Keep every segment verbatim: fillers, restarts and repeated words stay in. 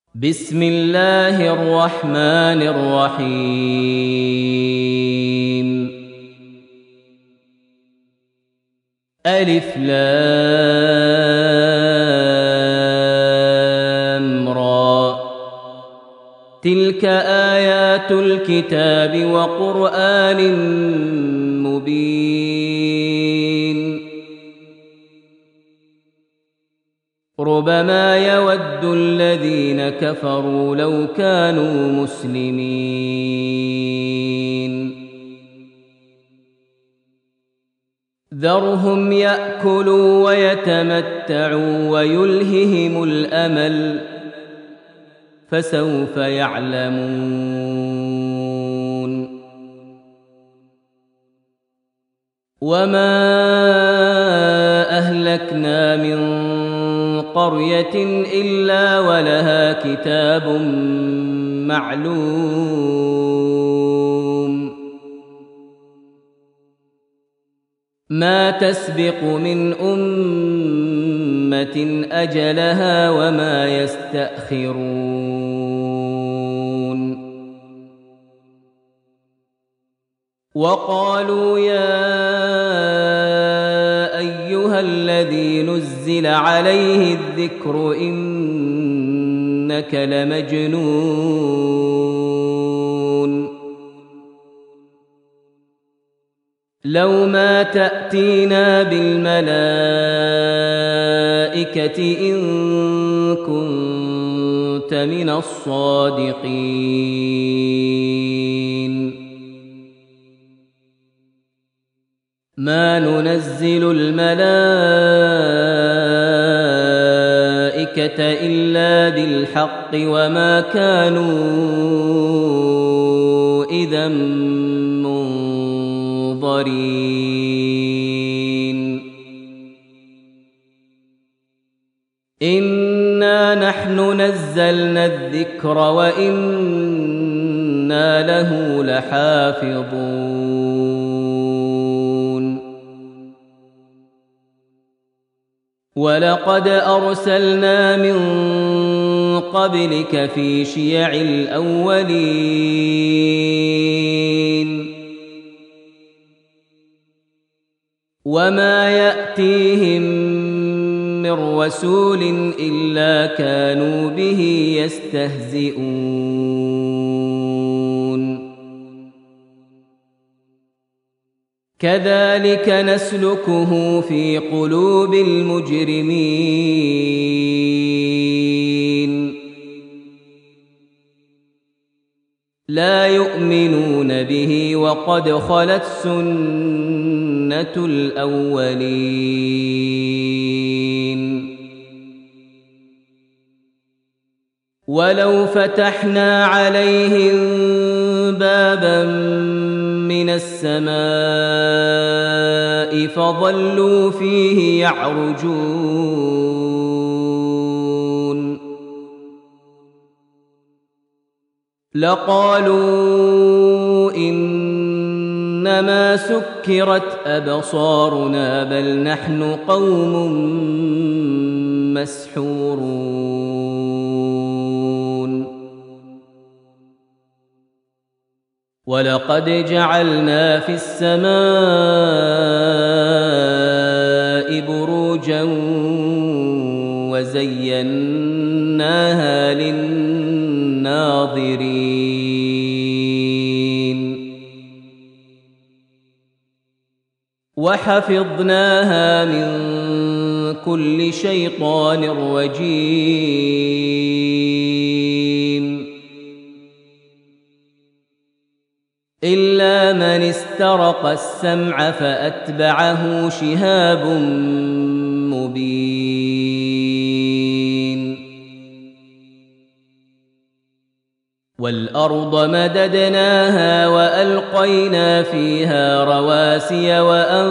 بسم الله الرحمن الرحيم. ألف لام را. تلك آيات الكتاب وقرآن مبين. ربما يود الذين كفروا لو كانوا مسلمين. ذرهم يأكلوا ويتمتعوا ويلههم الأمل فسوف يعلمون. وما أهلكنا من قرية إلا ولها كتاب معلوم ما تسبق من أمة أجلها وما يستأخرون. وقالوا يا أيها الذي نزل عليه الذكر إنك لمجنون لو ما تأتينا بالملائكة إن كنت من الصادقين. ما ننزل الملائكة إلا بالحق وما كانوا إذا منظرين. إنا نحن نزلنا الذكر وإنا له لحافظون. ولقد أرسلنا من قبلك في شيع الأولين وما يأتيهم من رسول إلا كانوا به يستهزئون. كذلك نسلكه في قلوب المجرمين. لا يؤمنون به وقد خلت سنة الأولين. ولو فتحنا عليهم بابا من السماء فظلوا فيه يعرجون لقالوا إنما سكرت أبصارنا بل نحن قوم مسحورون. ولقد جعلنا في السماء بروجا وزيناها للناظرين وحفظناها من كل شيطان رجيم إلا من استرق السمع فأتبعه شهاب مبين. والأرض مددناها وألقينا فيها رواسي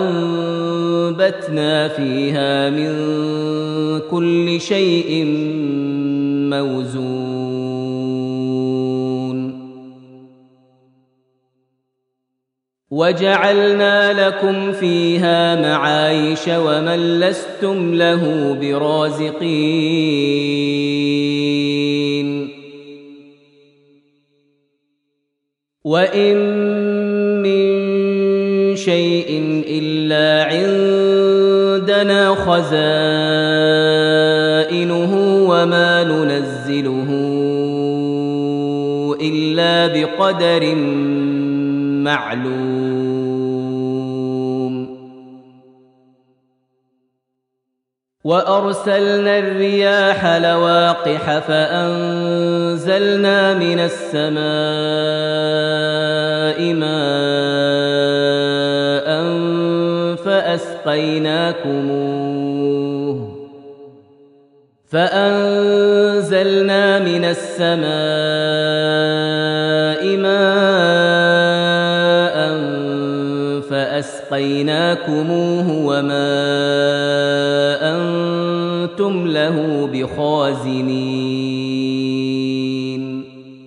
وأنبتنا فيها من كل شيء موزون. وجعلنا لكم فيها معايش ومن لستم له برازقين وإن من شيء إلا عندنا خزائنه وما ننزله إلا بقدر معلوم وأرسلنا الرياح لواقح فأنزلنا من السماء ماء فأسقيناكموه فأنزلنا من السماء ماء فأسقيناكموه وما أنتم له بخازنين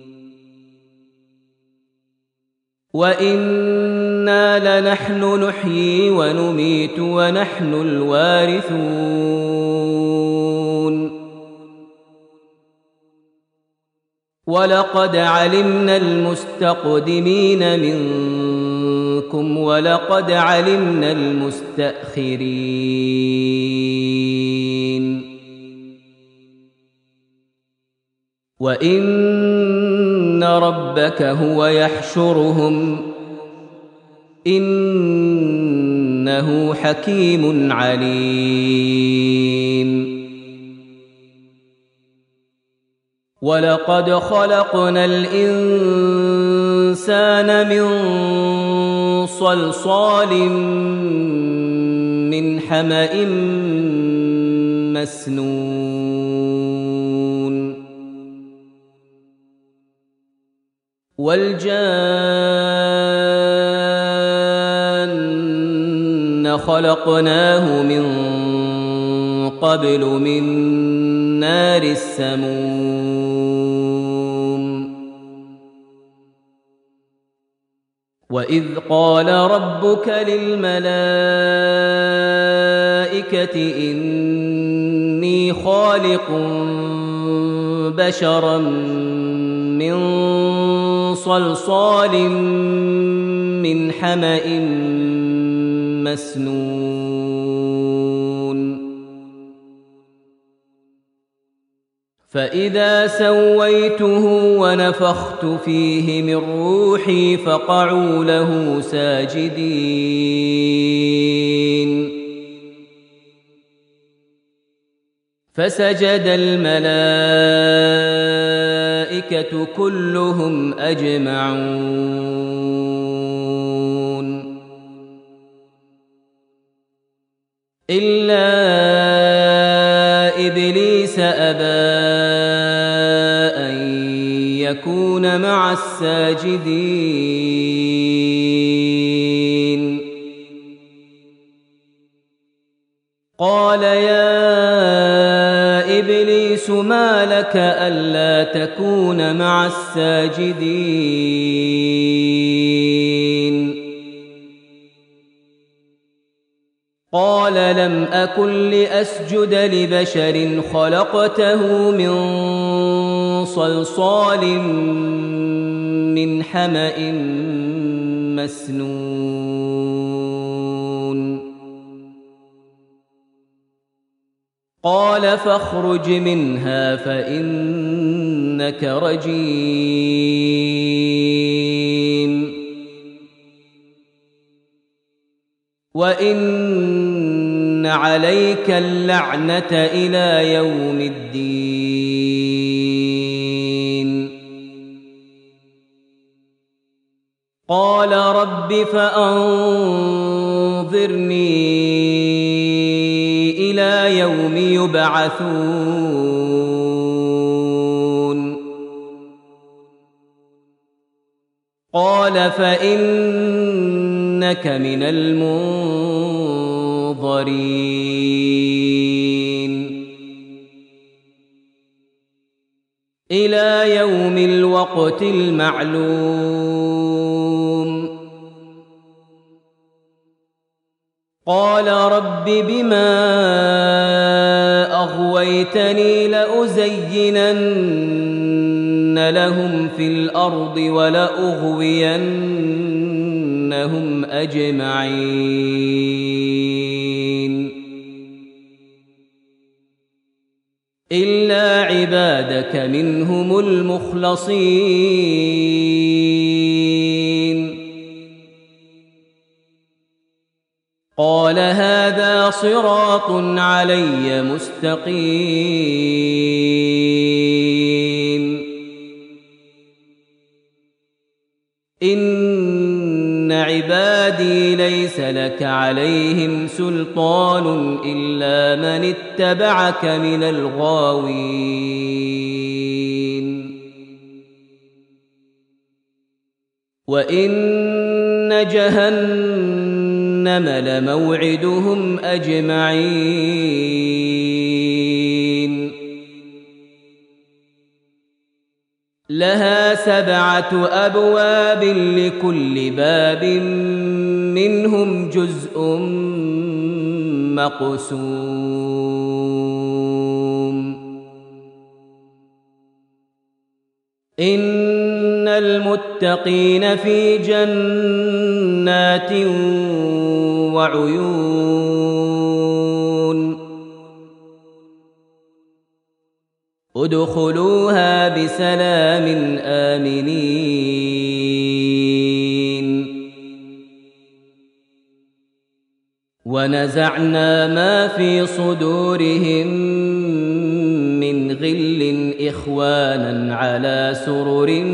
وإنا لنحن نحيي ونميت ونحن الوارثون ولقد علمنا المستقدمين منكم ولقد علمنا المستأخرين وإن ربك هو يحشرهم إنه حكيم عليم ولقد خلقنا الإنسان من صلصال من حمأ مسنون والجان خلقناه من قبل من نار السموم وإذ قال ربك للملائكة إني خالق بشرا من صلصال من حمأ مسنون فإذا سويته ونفخت فيه من روحي فقعوا له ساجدين فسجد الملائكة كلهم أجمعون إلا إبليس أبى أن يكون مع الساجدين قال يا إبليس ما لك ألا تكون مع الساجدين قال لم أكن لأسجد لبشر خلقته من صلصال من حمأ مسنون قال فاخرج منها فإنك رجيم وإن عليك اللعنة إلى يوم الدين قال رب فأنظرني إلى يوم يبعثون قال فإنك من المنظرين إلى يوم الوقت المعلوم قال رب بما أغويتني لأزينن لهم في الأرض ولأغوينهم أجمعين إلا عبادك منهم المخلصين قال هذا صراط علي مستقيم إن عبادي ليس لك عليهم سلطان إلا من اتبعك من الغاوين وإن جهنم لموعدهم أجمعين لها سبعة أبواب لكل باب منهم جزء مقسوم إن المتقين في جنات وعيون ادخلوها بسلام آمنين ونزعنا ما في صدورهم من غل إخوانا على سرر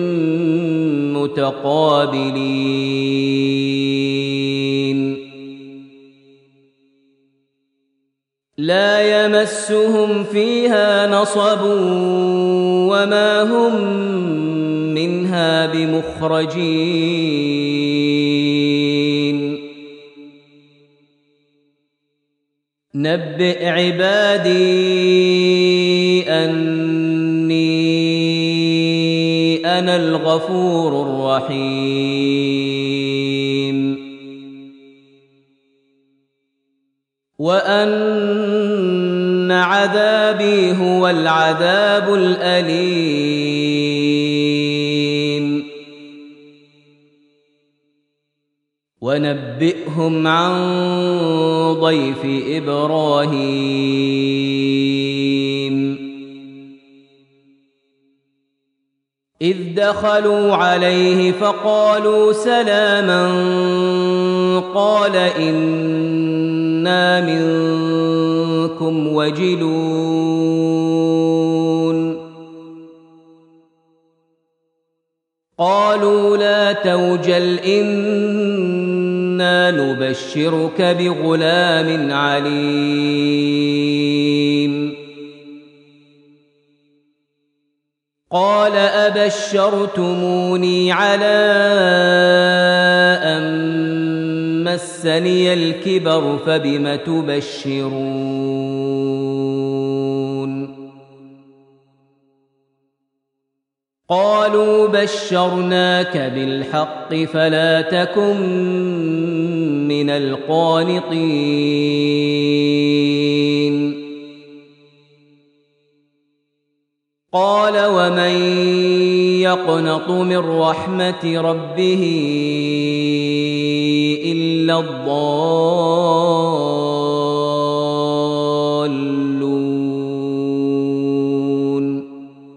متقابلين لا يمسهم فيها نصب وما هم منها بمخرجين نبئ عبادي أني أنا الغفور الرحيم وأن عذابي هو العذاب الأليم ونبئهم عن ضيف إبراهيم إذ دخلوا عليه فقالوا سلاما قال إنا منكم وجلون قالوا لا توجل إنا نبشرك بغلام عليم قال أبشرتموني على أن مسني الكبر فبم تبشرون قالوا بشرناك بالحق فلا تكن من القانطين قال ومن يقنط من رحمة ربه إلا الضالون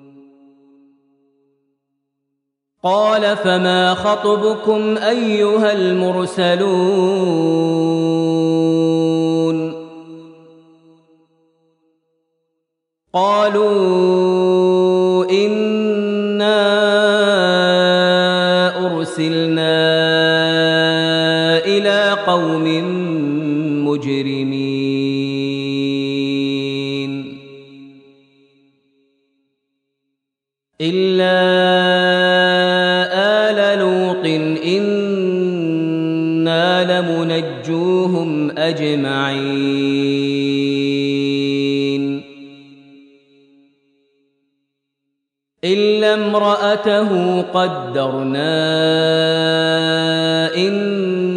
قال فما خطبكم أيها المرسلون قالوا إنا أرسلنا إلى قوم مجرمين إلا آل لوط إنا لمنجوهم أجمعين إلا امرأته قدرنا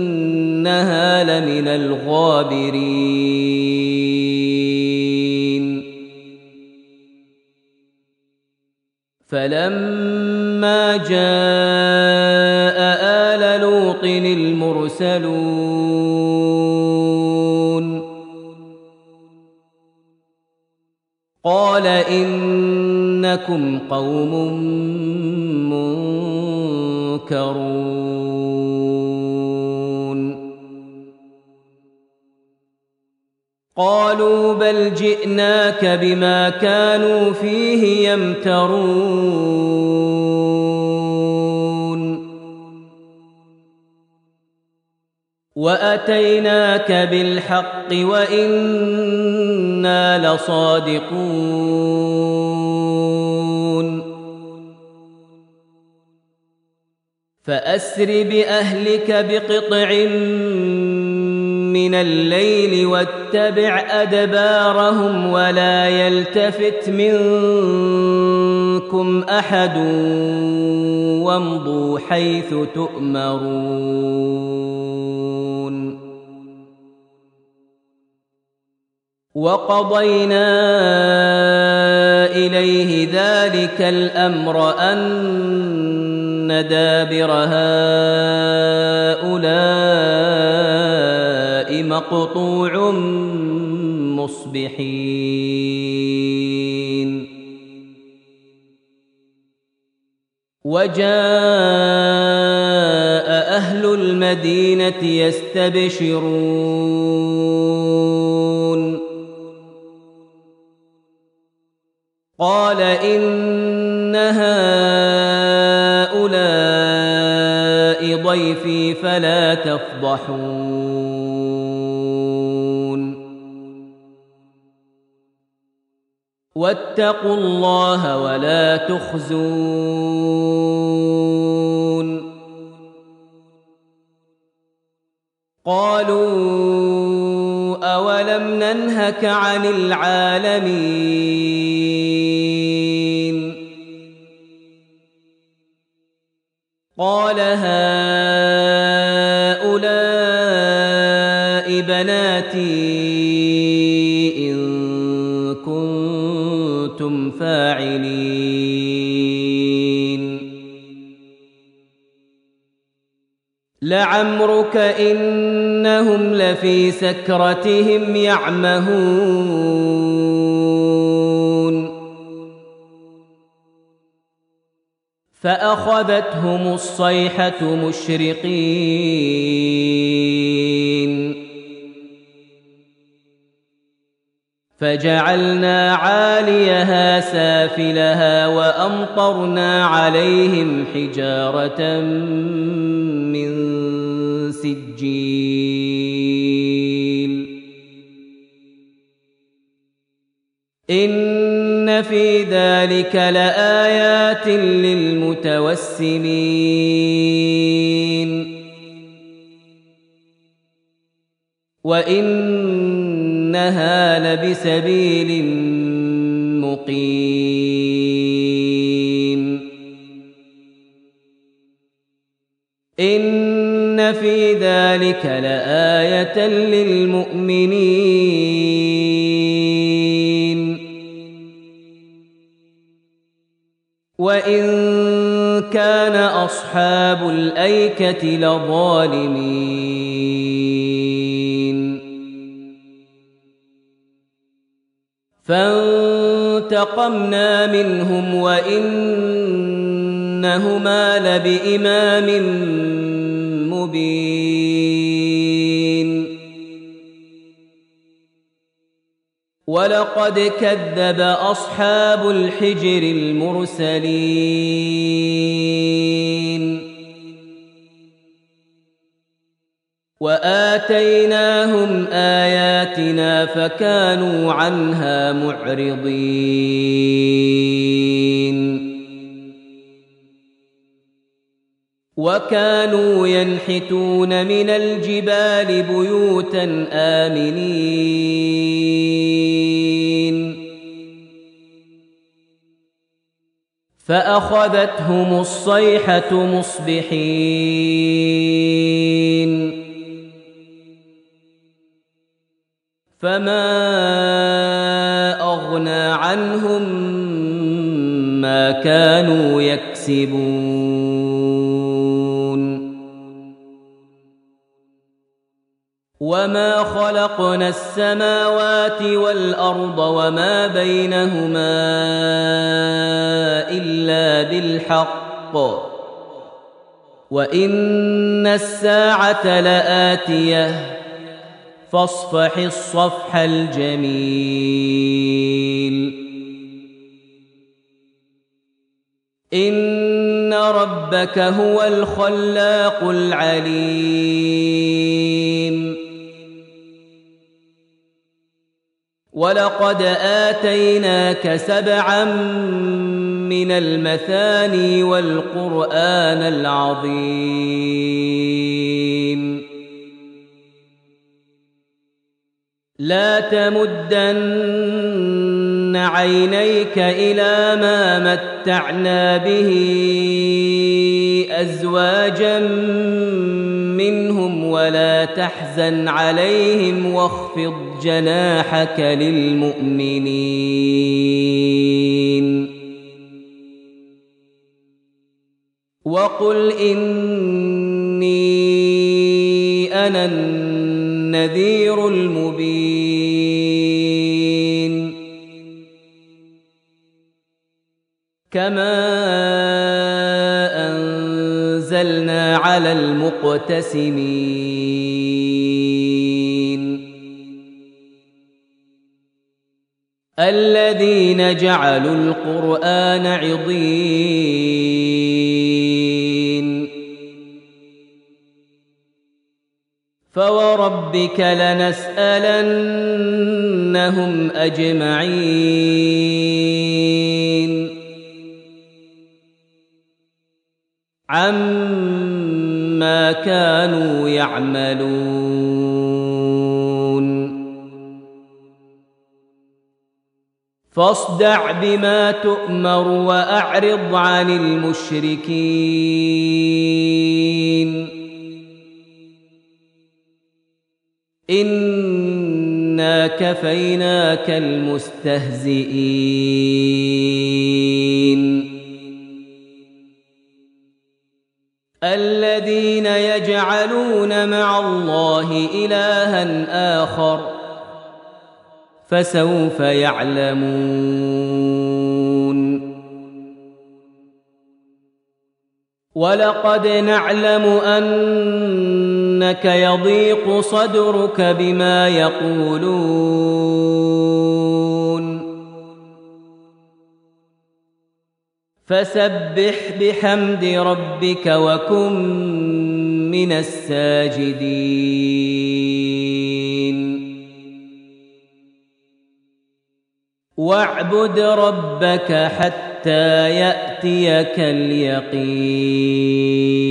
إنها لمن الغابرين فلما جاء آل لوط المرسلون قال إنكم قوم منكرون قالوا بل جئناك بما كانوا فيه يمترون وأتيناك بالحق وإنا لصادقون فأسر بأهلك بقطع من الليل واتبع أدبارهم ولا يلتفت منكم أحد وامضوا حيث تؤمرون وقضينا إليه ذلك الأمر أن دابر هؤلاء مقطوع مصبحين وجاء أهل المدينة يستبشرون قال إن هؤلاء ضيفي فلا تفضحون واتقوا الله ولا تخزون قالوا أولم ننهك عن العالمين قال هؤلاء بناتي إن كنتم فاعلين لعمرك إنهم لفي سكرتهم يعمهون فأخذتهم الصيحة مشرقين فجعلنا عاليها سافلها وأمطرنا عليهم حجارة من سجيل إن في ذلك لآيات للمتوسمين وإنها لبسبيل مقيم إن في ذلك لآية للمؤمنين وإن كان أصحاب الأيكة لظالمين فانتقمنا منهم وإنهما لبإمام مبين ولقد كذب أصحاب الحجر المرسلين وآتيناهم آياتنا فكانوا عنها معرضين وكانوا ينحتون من الجبال بيوتا آمنين فأخذتهم الصيحة مصبحين فما أغنى عنهم ما كانوا يكسبون وما خلقنا السماوات والأرض وما بينهما إلا بالحق وإن الساعة لآتية فاصفح الصفح الجميل إن ربك هو الخلاق العليم ولقد آتيناك سبعا من المثاني والقرآن العظيم لا تمدن عينيك إلى ما متعنا به أزواجا منهم ولا تحزن عليهم واخفض جناحك للمؤمنين وقل إني أنا النذير المبين كما أنزلنا على المقتسمين الذين جعلوا القرآن عضين فوربك لنسألنهم أجمعين عما كانوا يعملون فاصدع بما تؤمر وأعرض عن المشركين إنا كفيناك المستهزئين الذين يجعلون مع الله إلها آخر فسوف يعلمون ولقد نعلم أنك يضيق صدرك بما يقولون فسبح بحمد ربك وكن من الساجدين واعبد ربك حتى يأتيك اليقين